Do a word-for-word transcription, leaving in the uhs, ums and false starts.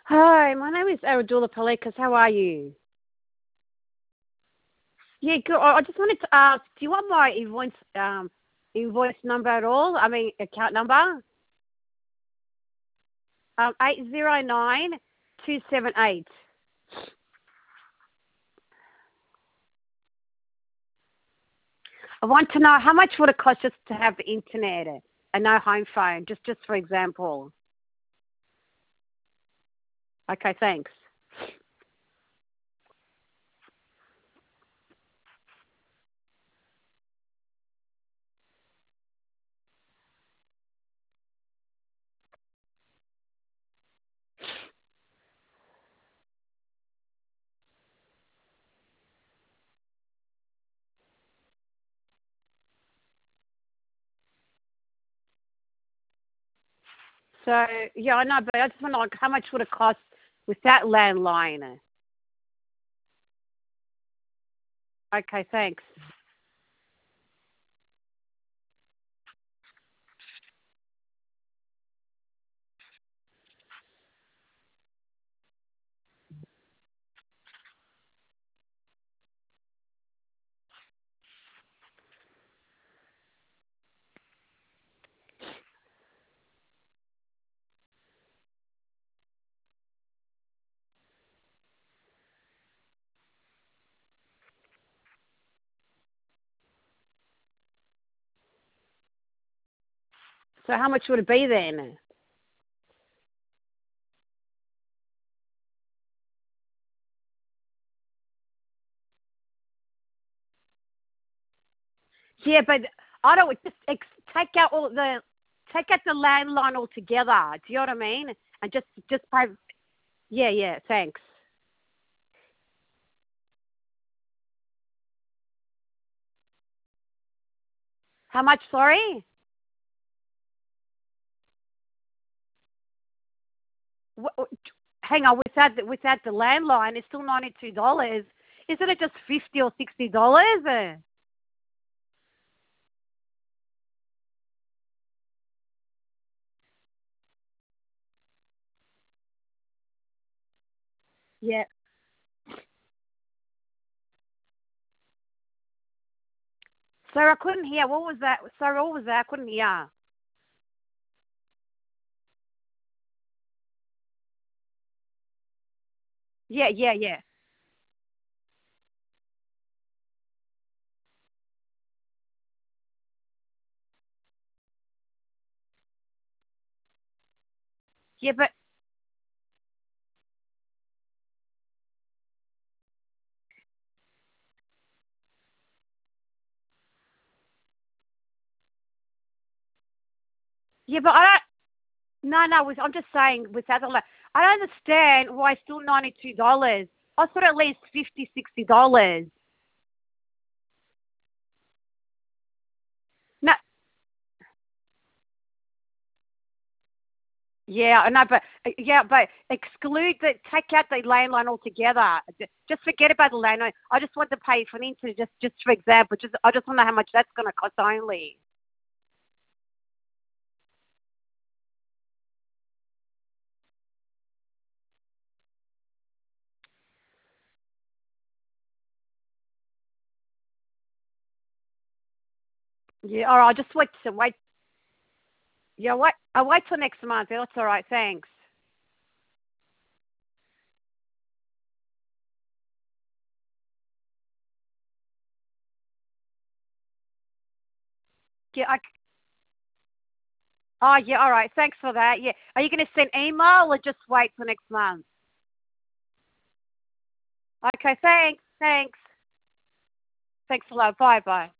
Hi, my name is Aradula Palekas. How are you? Yeah, good. I I just wanted to ask, do you want my invoice um invoice number at all? I mean, account number? Um, eight zero nine two seven eight. I want to know how much would it cost just to have the internet and no home phone, just just for example. Okay, thanks. So yeah, I know, but I just want to know like, how much would it cost with that landline? Okay, thanks. So how much would it be then? Yeah, but I don't just ex- take out all the take out the landline altogether. Do you know what I mean? And just just pay. Yeah, yeah. Thanks. How much? Sorry. Wh- wh- Hang on. Without the, without the landline, it's still ninety two dollars. Isn't it just fifty or sixty dollars? Yeah. Sorry, I couldn't hear. What was that? Sorry, what was that? I couldn't hear. Yeah, yeah, yeah. Yeah, but yeah, but I don't. No, no. with- I'm just saying without the. la- I don't understand why it's still ninety two dollars. I thought at least fifty, sixty dollars. No, yeah, I know, but yeah, but exclude the take out the landline altogether. Ju- Just forget about the landline. I just want to pay for the internet. Just, just for example, just I just want to know how much that's going to cost only. Yeah, all right. I'll just wait to wait. Yeah, wait. I'll wait till next month. That's all right. Thanks. Yeah. I, oh, yeah. All right. Thanks for that. Yeah. Are you going to send email or just wait till next month? Okay. Thanks. Thanks. Thanks a lot. Bye. Bye.